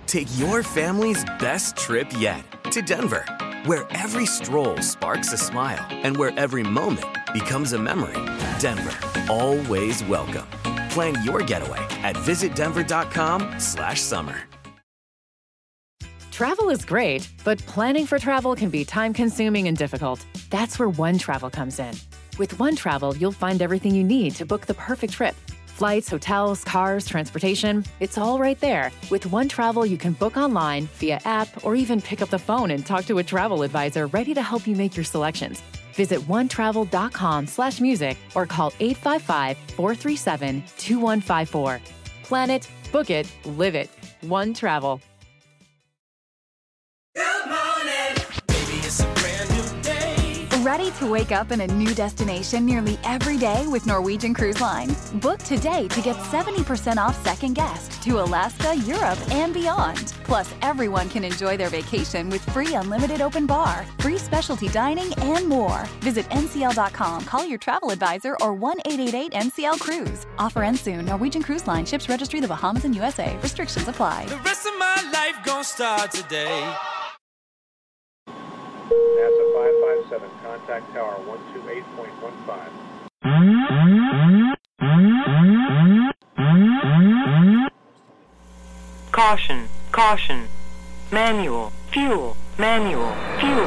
Take your family's best trip yet to Denver, where every stroll sparks a smile and where every moment becomes a memory. Denver, always welcome. Plan your getaway at visitdenver.com/summer. Travel is great, but planning for travel can be time-consuming and difficult. That's where One Travel comes in. With One Travel, you'll find everything you need to book the perfect trip. Flights, hotels, cars, transportation, it's all right there. With One Travel, you can book online, via app, or even pick up the phone and talk to a travel advisor ready to help you make your selections. Visit onetravel.com/music or call 855-437-2154. Plan it, book it, live it. One Travel. Ready to wake up in a new destination nearly every day with Norwegian Cruise Line? Book today to get 70% off second guest to Alaska, Europe, and beyond. Plus, everyone can enjoy their vacation with free unlimited open bar, free specialty dining, and more. Visit ncl.com, call your travel advisor, or 1-888-NCL-CRUISE. Offer ends soon. Norwegian Cruise Line. Ships registry the Bahamas and USA. Restrictions apply. The rest of my life gon' start today. NASA 557, contact tower 128.15. Caution, caution. Manual, fuel, manual, fuel.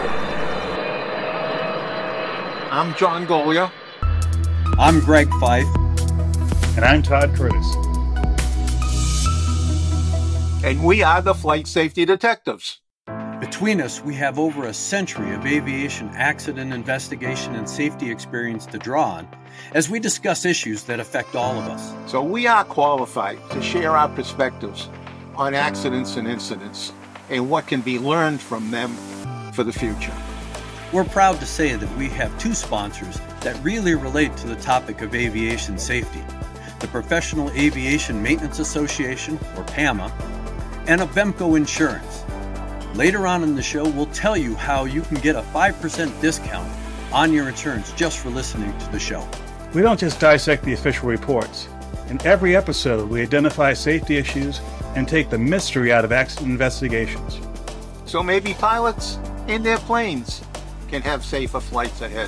I'm John Golia. I'm Greg Fife. And I'm Todd Curtis. And we are the Flight Safety Detectives. Between us, we have over a century of aviation accident investigation and safety experience to draw on as we discuss issues that affect all of us. So we are qualified to share our perspectives on accidents and incidents and what can be learned from them for the future. We're proud to say that we have two sponsors that really relate to the topic of aviation safety: the Professional Aviation Maintenance Association, or PAMA, and Avemco Insurance. Later on in the show, we'll tell you how you can get a 5% discount on your insurance just for listening to the show. We don't just dissect the official reports. In every episode, we identify safety issues and take the mystery out of accident investigations. So maybe pilots and their planes can have safer flights ahead.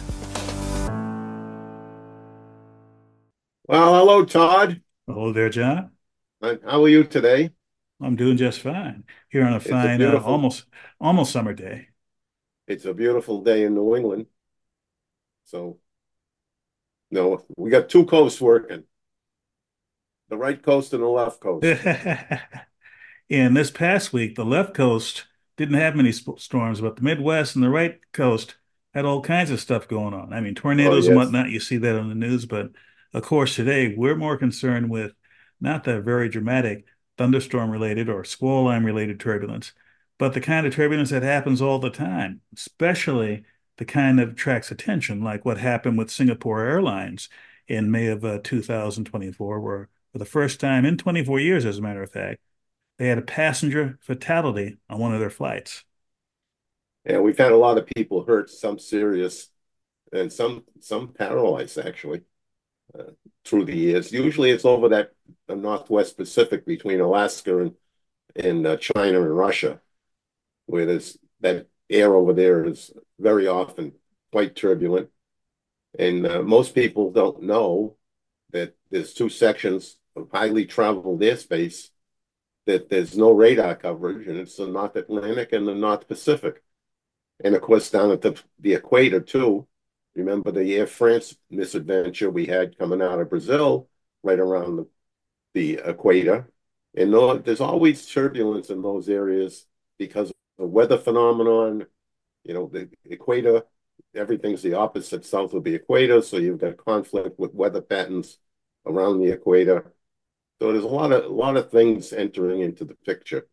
Well, hello, Todd. Hello there, John. How are you today? I'm doing just fine. Here on a fine, almost summer day. It's a beautiful day in New England. So, no, we got two coasts working. The right coast and the left coast. And this past week, the left coast didn't have many storms, but the Midwest and the right coast had all kinds of stuff going on. I mean, tornadoes and whatnot, you see that on the news. But, of course, today we're more concerned with not the very dramatic thunderstorm-related or squall line-related turbulence, but the kind of turbulence that happens all the time, especially the kind that attracts attention, like what happened with Singapore Airlines in May of 2024, where for the first time in 24 years, as a matter of fact, they had a passenger fatality on one of their flights. Yeah, we've had a lot of people hurt, some serious, and some paralyzed, actually, through the years. Usually it's over that Northwest Pacific between Alaska and China and Russia, where there's that air over there is very often quite turbulent. And most people don't know that there's two sections of highly traveled airspace that there's no radar coverage, and it's the North Atlantic and the North Pacific. And of course, down at the equator too. Remember the Air France misadventure we had coming out of Brazil, right around the equator. And there's always turbulence in those areas because of the weather phenomenon. You know, the equator, everything's the opposite south of the equator, so you've got conflict with weather patterns around the equator. So there's a lot of things entering into the picture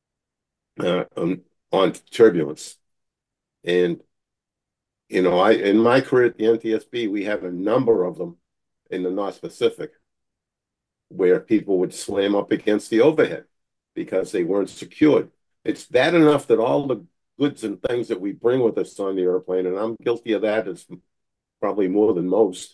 on turbulence. And you know, in my career at the NTSB, we have a number of them in the North Pacific where people would slam up against the overhead because they weren't secured. It's bad enough that all the goods and things that we bring with us on the airplane, and I'm guilty of that, is probably more than most,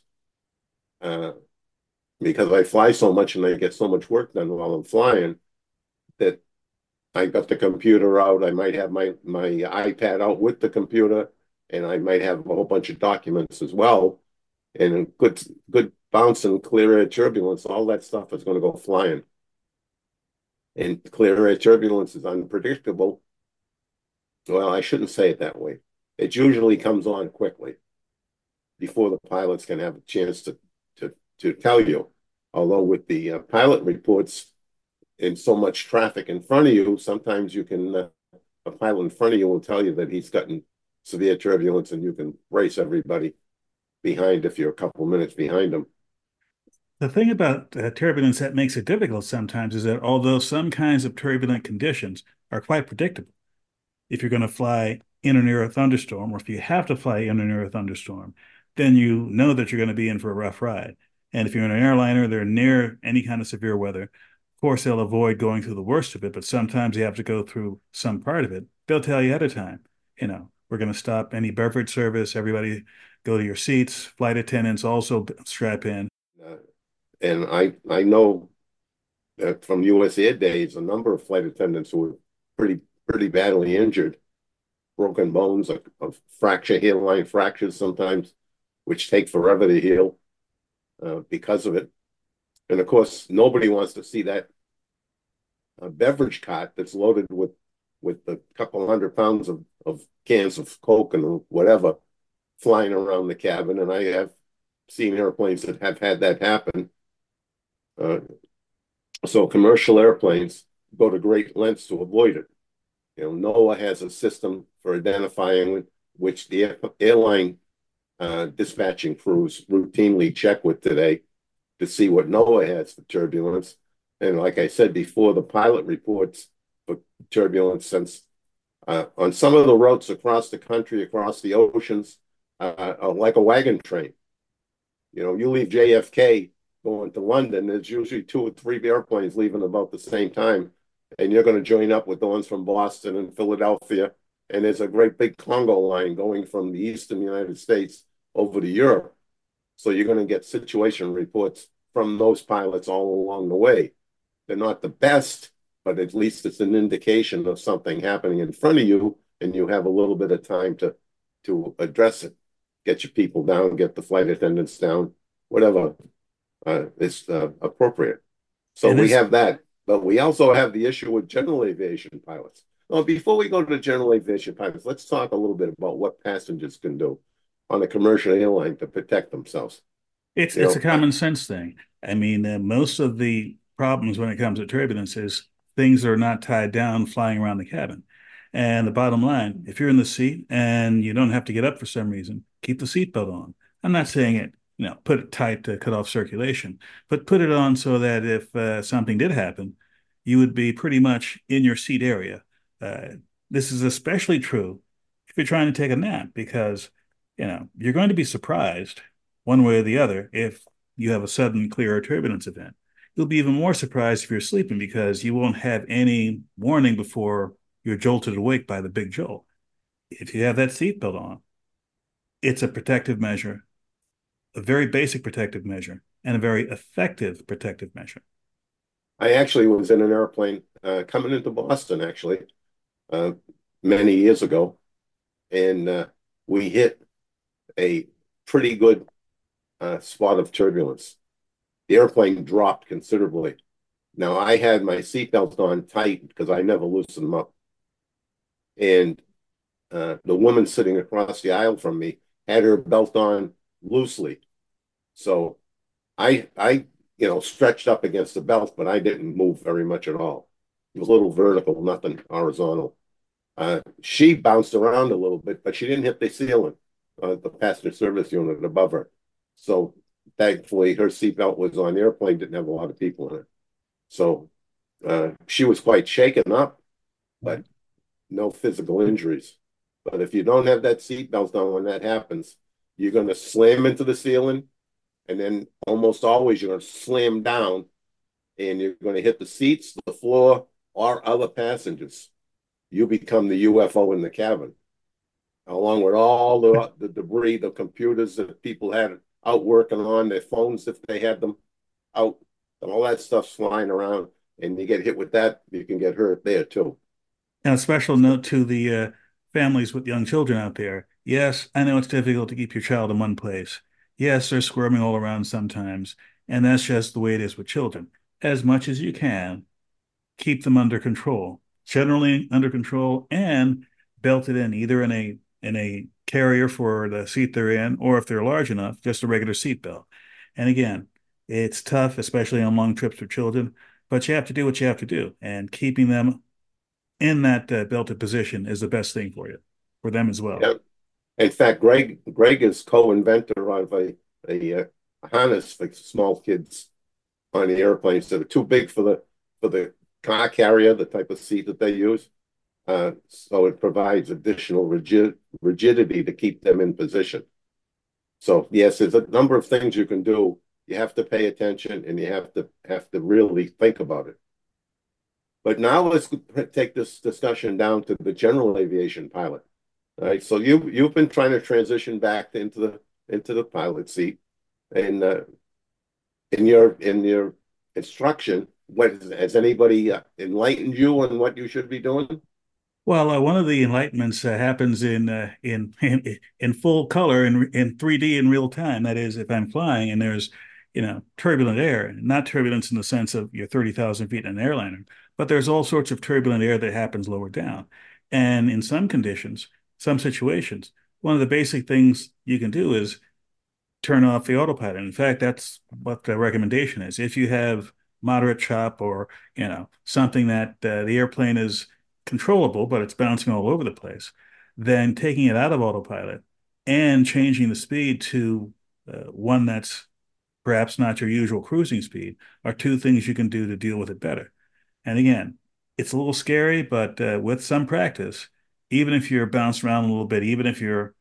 because I fly so much and I get so much work done while I'm flying, that I got the computer out. I might have my iPad out with the computer, and I might have a whole bunch of documents as well. And a good bounce and clear air turbulence, all that stuff is going to go flying. And clear air turbulence is unpredictable. Well, I shouldn't say it that way. It usually comes on quickly before the pilots can have a chance to tell you. Although with the pilot reports and so much traffic in front of you, sometimes you can a pilot in front of you will tell you that he's gotten severe turbulence, and you can race everybody behind if you're a couple minutes behind them. The thing about turbulence that makes it difficult sometimes is that although some kinds of turbulent conditions are quite predictable, if you're going to fly in or near a thunderstorm, or if you have to fly in or near a thunderstorm, then you know that you're going to be in for a rough ride. And if you're in an airliner, they're near any kind of severe weather. Of course, they'll avoid going through the worst of it, but sometimes you have to go through some part of it. They'll tell you ahead of time, we're going to stop any beverage service. Everybody go to your seats. Flight attendants also strap in. And I know that from U.S. Air days, a number of flight attendants who were pretty badly injured, broken bones, a fracture, hairline fractures sometimes, which take forever to heal because of it. And of course, nobody wants to see that beverage cart that's loaded with a couple 100 pounds of cans of Coke and whatever flying around the cabin. And I have seen airplanes that have had that happen. So commercial airplanes go to great lengths to avoid it. NOAA has a system for identifying which the airline dispatching crews routinely check with today to see what NOAA has for turbulence. And like I said before, the pilot reports for turbulence since on some of the routes across the country, across the oceans, like a wagon train. You leave JFK going to London, there's usually 2 or 3 airplanes leaving about the same time, and you're going to join up with the ones from Boston and Philadelphia, and there's a great big Congo line going from the eastern United States over to Europe. So you're going to get situation reports from those pilots all along the way. They're not the best, but at least it's an indication of something happening in front of you, and you have a little bit of time to address it. Get your people down, get the flight attendants down, whatever is appropriate. So we have that, but we also have the issue with general aviation pilots. Well, before we go to the general aviation pilots, let's talk a little bit about what passengers can do on a commercial airline to protect themselves. It's a common sense thing. I mean, most of the problems when it comes to turbulence is things are not tied down flying around the cabin. And the bottom line, if you're in the seat and you don't have to get up for some reason, keep the seatbelt on. I'm not saying it, put it tight to cut off circulation, but put it on so that if something did happen, you would be pretty much in your seat area. This is especially true if you're trying to take a nap because, you're going to be surprised one way or the other if you have a sudden clear air turbulence event. You'll be even more surprised if you're sleeping because you won't have any warning before you're jolted awake by the big jolt. If you have that seatbelt on, it's a protective measure, a very basic protective measure, and a very effective protective measure. I actually was in an airplane coming into Boston, actually, many years ago, and we hit a pretty good spot of turbulence. The airplane dropped considerably. Now, I had my seatbelt on tight because I never loosened them up. And the woman sitting across the aisle from me had her belt on loosely. So I stretched up against the belt, but I didn't move very much at all. It was a little vertical, nothing horizontal. She bounced around a little bit, but she didn't hit the ceiling, the passenger service unit above her. So thankfully, her seatbelt was on. The airplane didn't have a lot of people in it. So she was quite shaken up, but no physical injuries. But if you don't have that seatbelt on when that happens, you're going to slam into the ceiling, and then almost always you're going to slam down, and you're going to hit the seats, the floor, or other passengers. You become the UFO in the cabin, along with all the debris, the computers that people had out working on, their phones if they had them out, and all that stuff's flying around, and you get hit with that, you can get hurt there too. And a special note to the families with young children out there. Yes, I know it's difficult to keep your child in one place. Yes, they're squirming all around sometimes, and that's just the way it is with children. As much as you can, keep them under control, generally under control, and belted in either in a carrier for the seat they're in, or if they're large enough, just a regular seat belt. And again, it's tough, especially on long trips for children, but you have to do what you have to do, and keeping them in that belted position is the best thing for them as well. Yeah. In fact, Greg is co-inventor of a harness for small kids on the airplanes that are too big for the car carrier, the type of seat that they use. So it provides additional rigidity to keep them in position. So yes, there's a number of things you can do. You have to pay attention, and you have to really think about it. But now let's take this discussion down to the general aviation pilot. All right, so you've been trying to transition back into the pilot seat, and in your instruction, has anybody enlightened you on what you should be doing? Well, one of the enlightenments happens in full color in 3D in real time. That is, if I'm flying and there's turbulent air, not turbulence in the sense of you're 30,000 feet in an airliner, but there's all sorts of turbulent air that happens lower down. And in some conditions, some situations, one of the basic things you can do is turn off the autopilot. In fact, that's what the recommendation is. If you have moderate chop or something that the airplane is controllable, but it's bouncing all over the place, then taking it out of autopilot and changing the speed to one that's perhaps not your usual cruising speed are two things you can do to deal with it better. And again, it's a little scary, but with some practice, even if you're bounced around a little bit, even if you're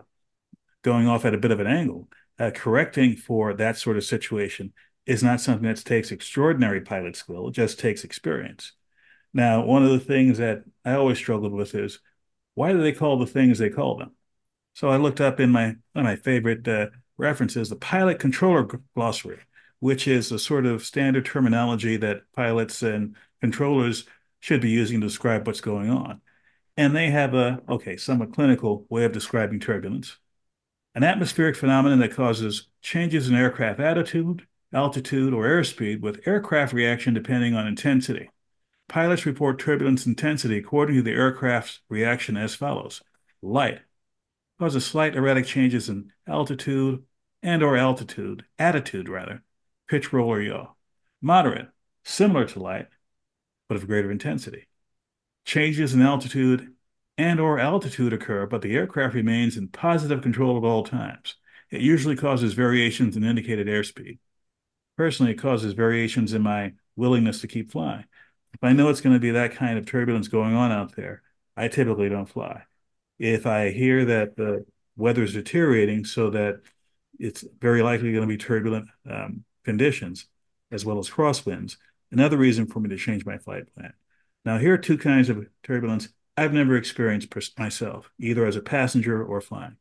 going off at a bit of an angle, correcting for that sort of situation is not something that takes extraordinary pilot skill. It just takes experience. Now, one of the things that I always struggled with is, why do they call the things they call them? So I looked up in one of my favorite references, the Pilot Controller Glossary, which is the sort of standard terminology that pilots and controllers should be using to describe what's going on. And they have somewhat clinical way of describing turbulence. An atmospheric phenomenon that causes changes in aircraft attitude, altitude, or airspeed with aircraft reaction depending on intensity. Pilots report turbulence intensity according to the aircraft's reaction as follows. Light causes slight erratic changes in altitude and/or attitude rather, pitch, roll, or yaw. Moderate, similar to light, but of greater intensity. Changes in altitude and/or altitude occur, but the aircraft remains in positive control at all times. It usually causes variations in indicated airspeed. Personally, it causes variations in my willingness to keep flying. If I know it's going to be that kind of turbulence going on out there, I typically don't fly. If I hear that the weather is deteriorating so that it's very likely going to be turbulent conditions, as well as crosswinds, another reason for me to change my flight plan. Now, here are two kinds of turbulence I've never experienced myself, either as a passenger or flying.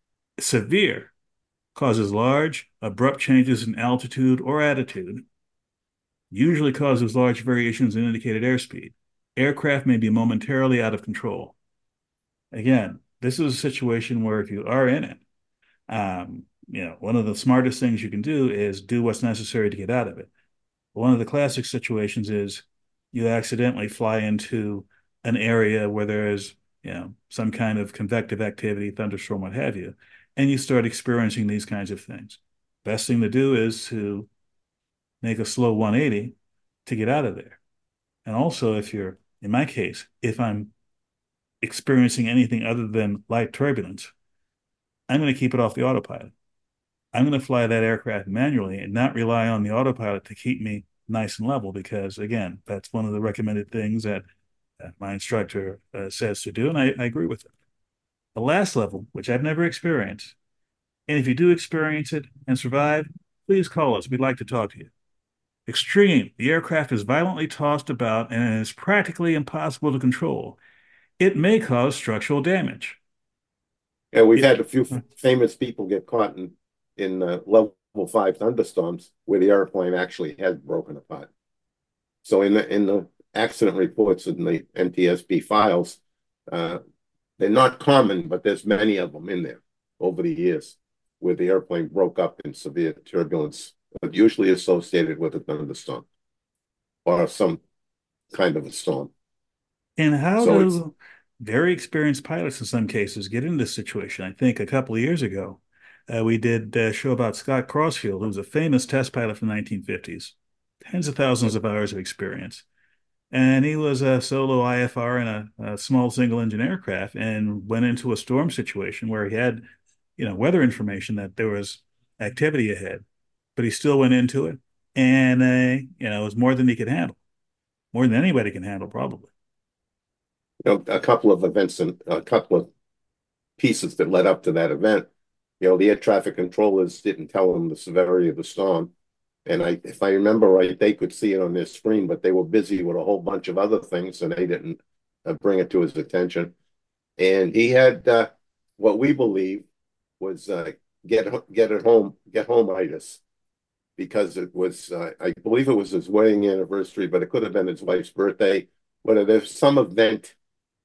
Severe causes large, abrupt changes in altitude or attitude, usually causes large variations in indicated airspeed. Aircraft may be momentarily out of control. Again, this is a situation where if you are in it, one of the smartest things you can do is do what's necessary to get out of it. One of the classic situations is you accidentally fly into an area where there is, some kind of convective activity, thunderstorm, what have you, and you start experiencing these kinds of things. Best thing to do is to make a slow 180 to get out of there. And also, in my case, if I'm experiencing anything other than light turbulence, I'm going to keep it off the autopilot. I'm going to fly that aircraft manually and not rely on the autopilot to keep me nice and level, because again, that's one of the recommended things that my instructor says to do, and I agree with it. The last level, which I've never experienced, and if you do experience it and survive, please call us. We'd like to talk to you. Extreme. The aircraft is violently tossed about and is practically impossible to control. It may cause structural damage. Yeah, we've had a few famous people get caught in level 5 thunderstorms where the airplane actually had broken apart. So in the accident reports in the NTSB files. They're not common, but there's many of them in there over the years where the airplane broke up in severe turbulence, usually associated with a thunderstorm or some kind of a storm. And how do very experienced pilots in some cases get in this situation? I think a couple of years ago, we did a show about Scott Crossfield, who was a famous test pilot from the 1950s, tens of thousands of hours of experience. And he was a solo IFR in a small single engine aircraft and went into a storm situation where he had, weather information that there was activity ahead, but he still went into it. And, it was more than he could handle, more than anybody can handle, probably. A couple of events and a couple of pieces that led up to that event. The air traffic controllers didn't tell him the severity of the storm. And if I remember right, they could see it on their screen, but they were busy with a whole bunch of other things, and they didn't bring it to his attention. And he had what we believe was get homeitis, because it was I believe it was his wedding anniversary, but it could have been his wife's birthday. But there's some event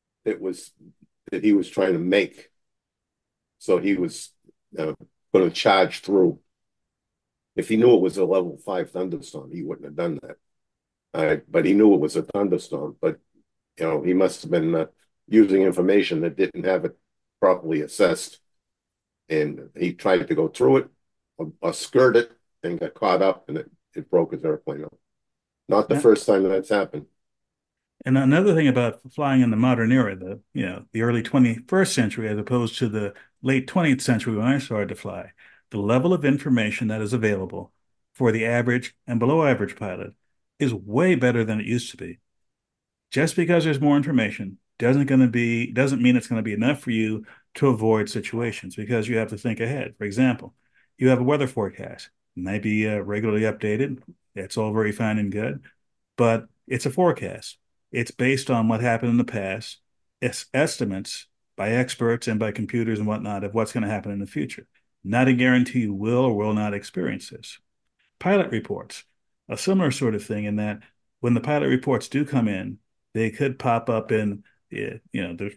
that he was trying to make, so he was going to charge through. If he knew it was a level 5 thunderstorm, he wouldn't have done that. But he knew it was a thunderstorm. But he must have been using information that didn't have it properly assessed, and he tried to go through it or skirt it and got caught up, and it broke his airplane up. Not the first time that's happened. And another thing about flying in the modern era, the early 21st century, as opposed to the late 20th century when I started to fly, the level of information that is available for the average and below average pilot is way better than it used to be. Just because there's more information doesn't mean it's going to be enough for you to avoid situations, because you have to think ahead. For example, you have a weather forecast. It might be regularly updated. It's all very fine and good, but it's a forecast. It's based on what happened in the past, estimates by experts and by computers and whatnot of what's going to happen in the future. Not a guarantee you will or will not experience this. Pilot reports, a similar sort of thing, in that when the pilot reports do come in, they could pop up in the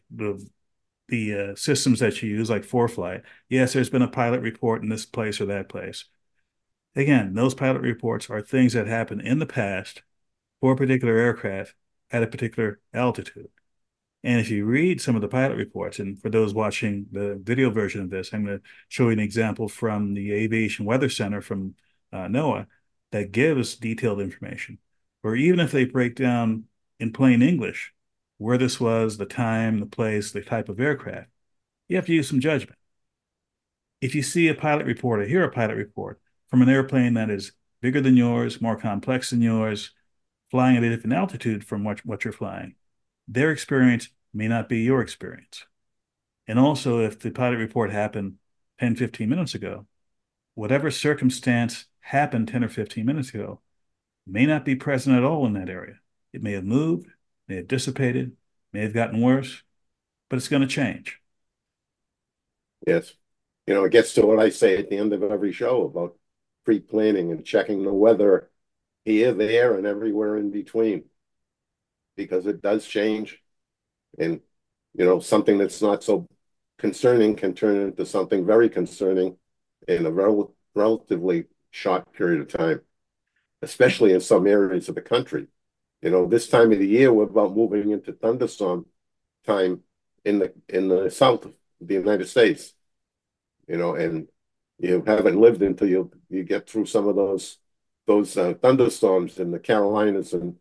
systems that you use, like ForeFlight. Yes, there's been a pilot report in this place or that place. Again, those pilot reports are things that happened in the past for a particular aircraft at a particular altitude. And if you read some of the pilot reports, and for those watching the video version of this, I'm going to show you an example from the Aviation Weather Center from NOAA that gives detailed information, or even if they break down in plain English where this was, the time, the place, the type of aircraft, you have to use some judgment. If you see a pilot report or hear a pilot report from an airplane that is bigger than yours, more complex than yours, flying at a different altitude from what you're flying, their experience may not be your experience. And also, if the pilot report happened 10, 15 minutes ago, whatever circumstance happened 10 or 15 minutes ago may not be present at all in that area. It may have moved, may have dissipated, may have gotten worse, but it's going to change. Yes. It gets to what I say at the end of every show about pre-planning and checking the weather here, there, and everywhere in between, because it does change. And, something that's not so concerning can turn into something very concerning in a relatively short period of time, especially in some areas of the country. This time of the year, we're about moving into thunderstorm time in the south of the United States, and you haven't lived until you get through some of those thunderstorms in the Carolinas and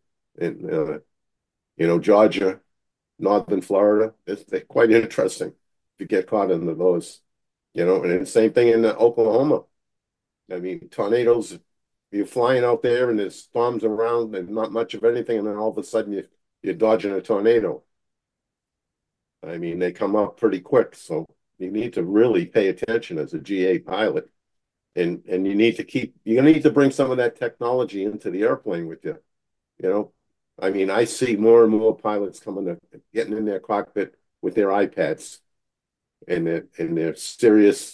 Georgia, northern Florida. They're quite interesting if you get caught into those, and the same thing in Oklahoma. I mean, tornadoes, you're flying out there and there's storms around and not much of anything, and then all of a sudden you're dodging a tornado. I mean, they come up pretty quick, so you need to really pay attention as a GA pilot. And you're gonna need to bring some of that technology into the airplane with you. I mean, I see more and more pilots getting in their cockpit with their iPads and their serious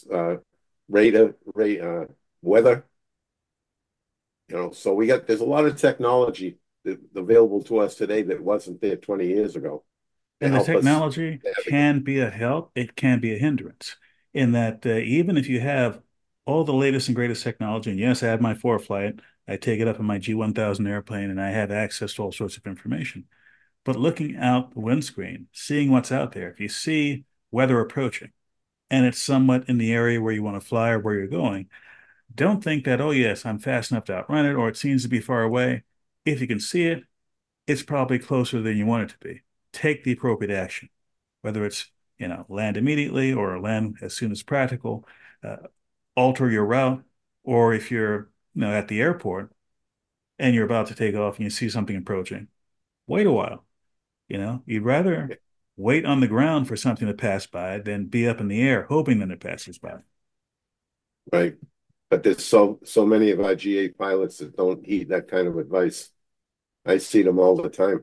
weather. So there's a lot of technology available to us today that wasn't there 20 years ago to And the help us technology navigate. can be a help, it can be a hindrance. In that, even if you have all the latest and greatest technology, and yes, I have my ForeFlight, I take it up in my G1000 airplane, and I have access to all sorts of information. But looking out the windscreen, seeing what's out there, if you see weather approaching, and it's somewhat in the area where you want to fly or where you're going, don't think that, oh, yes, I'm fast enough to outrun it, or it seems to be far away. If you can see it, it's probably closer than you want it to be. Take the appropriate action, whether it's, land immediately or land as soon as practical, uh, alter your route, or if you're, at the airport and you're about to take off and you see something approaching, wait a while. You'd rather wait on the ground for something to pass by than be up in the air hoping that it passes by. Right. But there's so many of our GA pilots that don't heed that kind of advice. I see them all the time.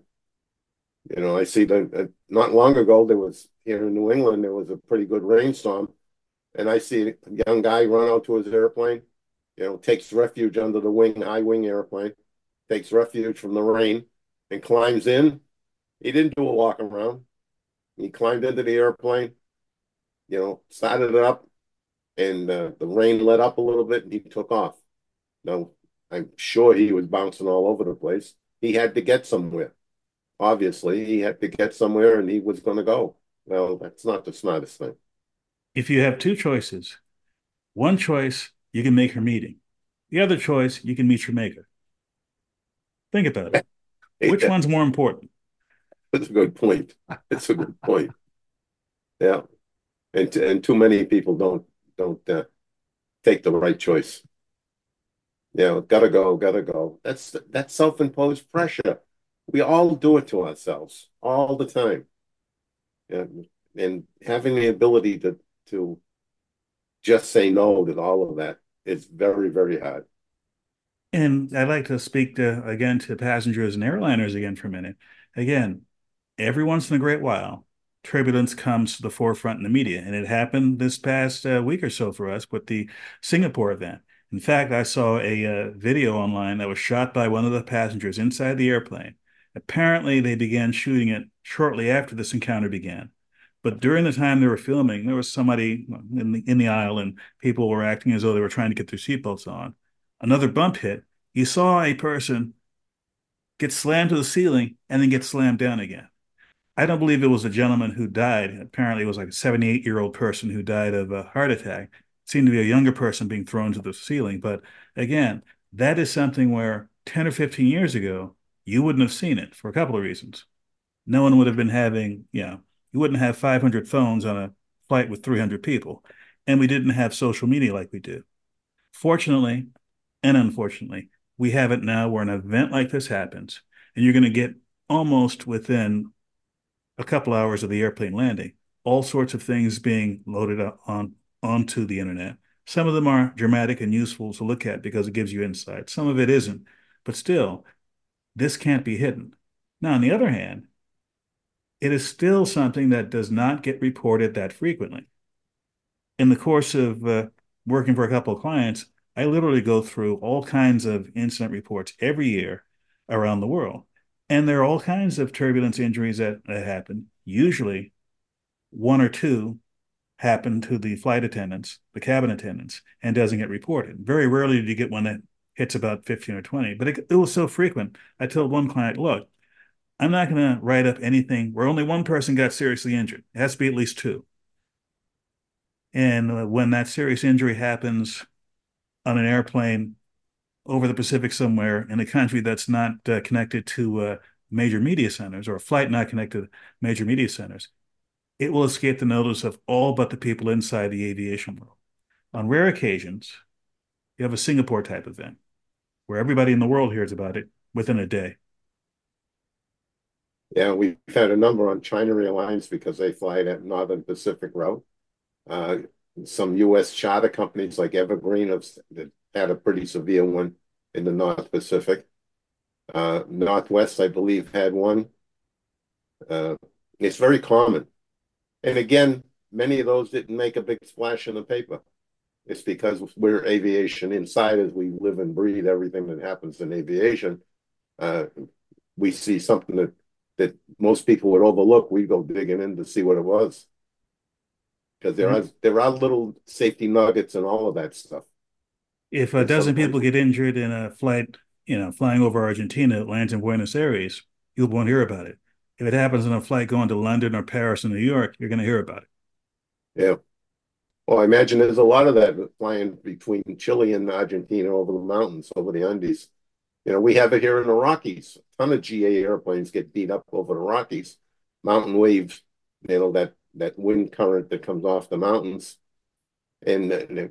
I see them. Not long ago, there was here in New England, there was a pretty good rainstorm, and I see a young guy run out to his airplane, takes refuge under the high wing airplane, takes refuge from the rain, and climbs in. He didn't do a walk around. He climbed into the airplane, started it up, and the rain let up a little bit, and he took off. Now, I'm sure he was bouncing all over the place. He had to get somewhere. Obviously, he had to get somewhere, and he was going to go. Well, that's not the smartest thing. If you have two choices, one choice, you can make your meeting. The other choice, you can meet your maker. Think about it. Which one's more important? That's a good point. It's a good point. Yeah. And too many people don't take the right choice. Gotta go. That's self-imposed pressure. We all do it to ourselves all the time. And having the ability to just say no to all of that is very, very hard. And I'd like to speak again to passengers and airliners again for a minute. Again, every once in a great while, turbulence comes to the forefront in the media. And it happened this past week or so for us with the Singapore event. In fact, I saw a video online that was shot by one of the passengers inside the airplane. Apparently, they began shooting it shortly after this encounter began. But during the time they were filming, there was somebody in the aisle, and people were acting as though they were trying to get their seatbelts on. Another bump hit. You saw a person get slammed to the ceiling and then get slammed down again. I don't believe it was a gentleman who died. Apparently, it was like a 78-year-old person who died of a heart attack. It seemed to be a younger person being thrown to the ceiling. But again, that is something where 10 or 15 years ago, you wouldn't have seen it for a couple of reasons. No one would have been having, you wouldn't have 500 phones on a flight with 300 people. And we didn't have social media like we do. Fortunately and unfortunately, we have it now where an event like this happens, and you're going to get almost within a couple hours of the airplane landing, all sorts of things being loaded onto the internet. Some of them are dramatic and useful to look at because it gives you insight. Some of it isn't, but still, this can't be hidden. Now, on the other hand, it is still something that does not get reported that frequently. In the course of working for a couple of clients, I literally go through all kinds of incident reports every year around the world. And there are all kinds of turbulence injuries that happen. Usually, one or two happen to the flight attendants, the cabin attendants, and doesn't get reported. Very rarely do you get one that hits about 15 or 20, but it was so frequent. I told one client, look, I'm not going to write up anything where only one person got seriously injured. It has to be at least two. And when that serious injury happens on an airplane over the Pacific somewhere in a country that's not connected to major media centers, or a flight not connected to major media centers, it will escape the notice of all but the people inside the aviation world. On rare occasions, you have a Singapore type event where everybody in the world hears about it within a day. Yeah, we've had a number on China Airlines because they fly that Northern Pacific route. Some U.S. charter companies like Evergreen have had a pretty severe one in the North Pacific. Northwest, I believe, had one. It's very common. And again, many of those didn't make a big splash in the paper. It's because we're aviation insiders. We live and breathe everything that happens in aviation. we see something that most people would overlook, we go digging in to see what it was. Because there are little safety nuggets and all of that stuff. If a And dozen people sometimes, get injured in a flight, flying over Argentina, it lands in Buenos Aires, you won't hear about it. If it happens on a flight going to London or Paris or New York, you're going to hear about it. yeah. Well, I imagine there's a lot of that flying between Chile and Argentina over the mountains, over the Andes. We have it here in the Rockies. A ton of GA airplanes get beat up over the Rockies. Mountain waves, that wind current that comes off the mountains. And,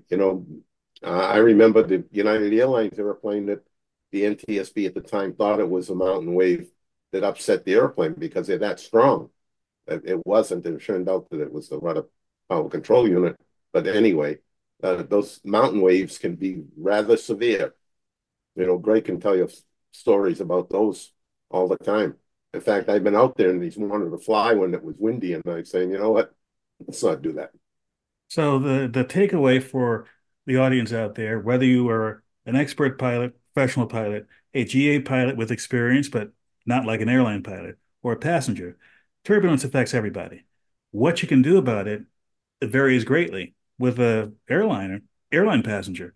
I remember the United Airlines airplane that the NTSB at the time thought it was a mountain wave that upset the airplane because they're that strong. It wasn't. It turned out that it was the rudder power control unit. But anyway, those mountain waves can be rather severe. Greg can tell you stories about those all the time. In fact, I've been out there and he's wanted to fly when it was windy, and I'm saying, you know what? Let's not do that. So the takeaway for the audience out there, whether you are an expert pilot, professional pilot, a GA pilot with experience, but not like an airline pilot, or a passenger, turbulence affects everybody. What you can do about it, it varies greatly. With a airline passenger,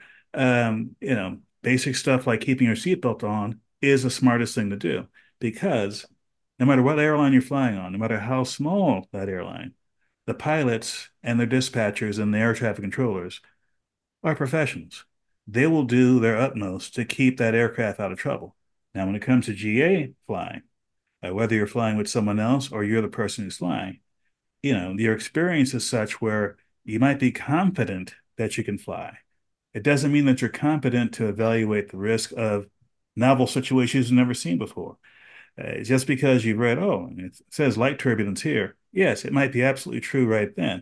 basic stuff like keeping your seatbelt on is the smartest thing to do, because no matter what airline you're flying on, no matter how small that airline, the pilots and their dispatchers and the air traffic controllers are professionals. They will do their utmost to keep that aircraft out of trouble. Now, when it comes to GA flying, whether you're flying with someone else or you're the person who's flying, your experience is such where you might be confident that you can fly. It doesn't mean that you're competent to evaluate the risk of novel situations you've never seen before. Just because you've read, it says light turbulence here. Yes, it might be absolutely true right then.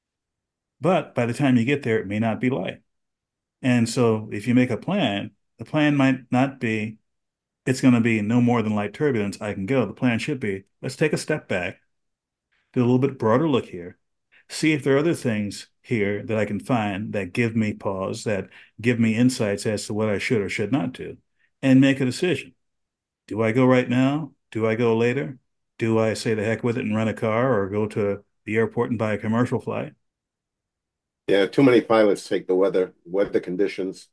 But by the time you get there, it may not be light. And so if you make a plan, the plan might not be, it's going to be no more than light turbulence, I can go. The plan should be, let's take a step back, do a little bit broader look here, see if there are other things here that I can find that give me pause, that give me insights as to what I should or should not do, and make a decision. Do I go right now? Do I go later? Do I say the heck with it and rent a car or go to the airport and buy a commercial flight? Yeah, too many pilots take the weather conditions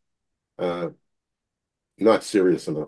not serious enough,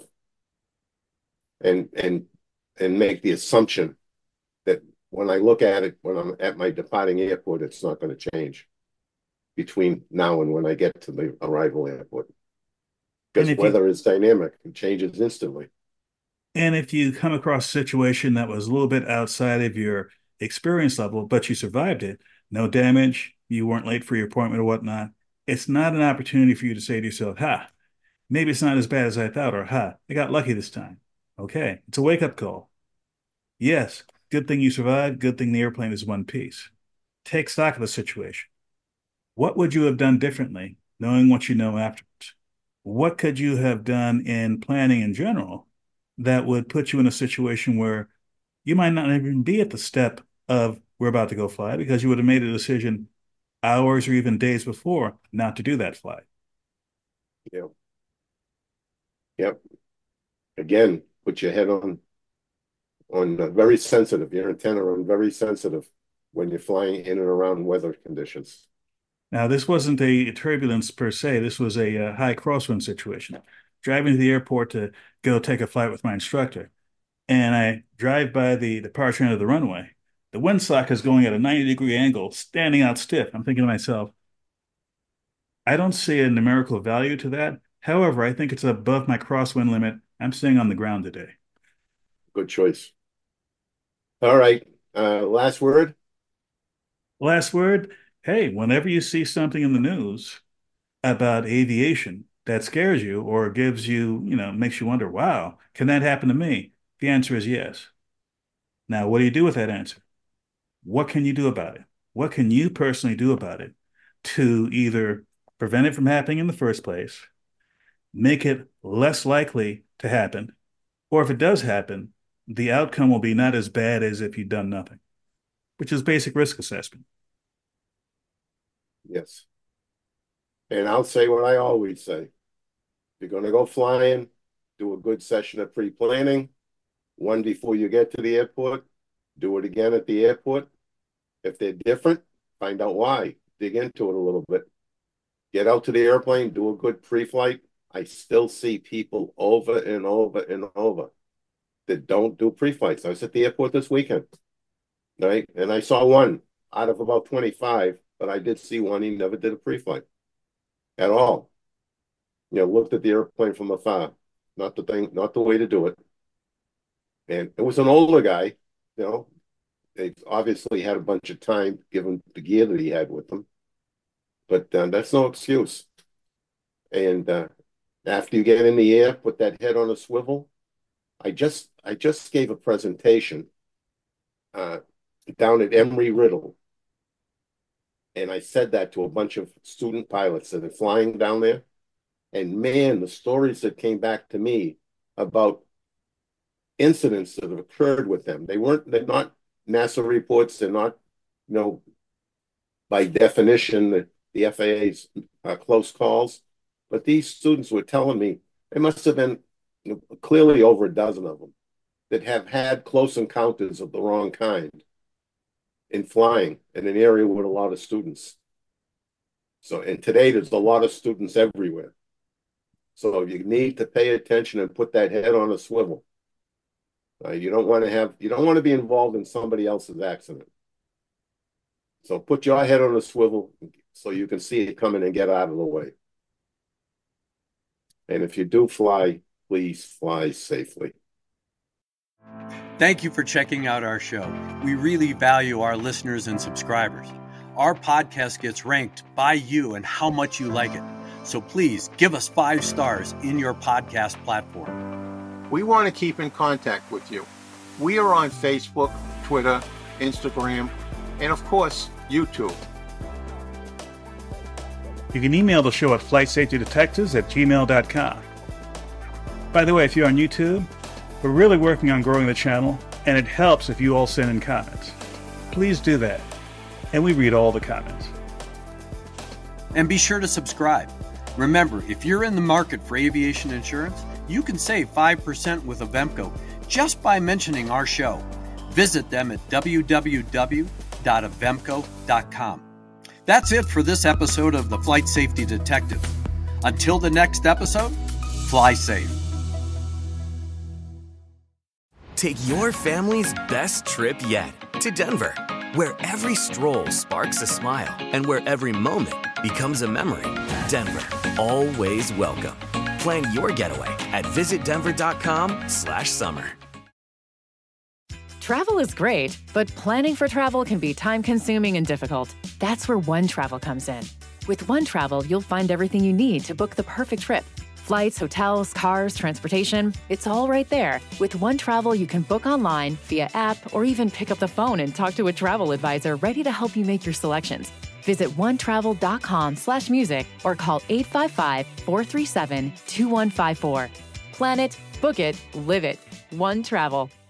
and make the assumption that when I look at it, when I'm at my departing airport, it's not going to change between now and when I get to the arrival airport. Because weather is dynamic, it changes instantly. And if you come across a situation that was a little bit outside of your experience level, but you survived it, no damage, you weren't late for your appointment or whatnot, it's not an opportunity for you to say to yourself, maybe it's not as bad as I thought, or I got lucky this time. Okay, it's a wake-up call. Yes, good thing you survived, good thing the airplane is one piece. Take stock of the situation. What would you have done differently, knowing what you know afterwards? What could you have done in planning in general that would put you in a situation where you might not even be at the step of we're about to go fly, because you would have made a decision hours or even days before not to do that flight. Yeah. Yep. Again, put your head on very sensitive. Your antenna on very sensitive when you're flying in and around weather conditions. Now, this wasn't a turbulence per se. This was a high crosswind situation. Driving to the airport to go take a flight with my instructor, and I drive by the departure end of the runway. The windsock is going at a 90-degree angle, standing out stiff. I'm thinking to myself, I don't see a numerical value to that. However, I think it's above my crosswind limit. I'm staying on the ground today. Good choice. All right. Last word? Last word. Hey, whenever you see something in the news about aviation that scares you or gives you, makes you wonder, wow, can that happen to me? The answer is yes. Now, what do you do with that answer? What can you do about it? What can you personally do about it to either prevent it from happening in the first place, make it less likely to happen, or if it does happen, the outcome will be not as bad as if you'd done nothing, which is basic risk assessment. Yes. And I'll say what I always say. If you're going to go flying, do a good session of pre-planning. one before you get to the airport, do it again at the airport. If they're different, find out why. Dig into it a little bit. Get out to the airplane, do a good pre-flight. I still see people over and over and over that don't do pre-flights. I was at the airport this weekend, right? And I saw one out of about 25, but I did see one. He never did a pre-flight at all. Looked at the airplane from afar. Not the thing, not the way to do it. And it was an older guy, They obviously had a bunch of time given the gear that he had with them. But that's no excuse. And after you get in the air, put that head on a swivel. I just gave a presentation down at Embry-Riddle. And I said that to a bunch of student pilots that are flying down there. And man, the stories that came back to me about incidents that have occurred with them. They're not NASA reports. They're not, by definition, the FAA's close calls. But these students were telling me there must have been clearly over a dozen of them that have had close encounters of the wrong kind in flying in an area with a lot of students. And today there's a lot of students everywhere. So you need to pay attention and put that head on a swivel. You don't want to be involved in somebody else's accident. So put your head on a swivel so you can see it coming and get out of the way. And if you do fly, please fly safely. Thank you for checking out our show. We really value our listeners and subscribers. Our podcast gets ranked by you and how much you like it. So please give us 5 stars in your podcast platform. We want to keep in contact with you. We are on Facebook, Twitter, Instagram, and of course, YouTube. You can email the show at flightsafetydetectives@gmail.com. By the way, if you're on YouTube, we're really working on growing the channel, and it helps if you all send in comments. Please do that, and we read all the comments. And be sure to subscribe. Remember, if you're in the market for aviation insurance, you can save 5% with Avemco just by mentioning our show. Visit them at www.avemco.com. That's it for this episode of the Flight Safety Detective. Until the next episode, fly safe. Take your family's best trip yet to Denver, where every stroll sparks a smile and where every moment becomes a memory. Denver, always welcome. Plan your getaway at visitdenver.com/summer. Travel is great, but planning for travel can be time-consuming and difficult. That's where OneTravel comes in. With OneTravel, you'll find everything you need to book the perfect trip. Flights, hotels, cars, transportation, it's all right there. With OneTravel, you can book online, via app, or even pick up the phone and talk to a travel advisor ready to help you make your selections. Visit onetravel.com/music or call 855-437-2154. Plan it, book it, live it. OneTravel.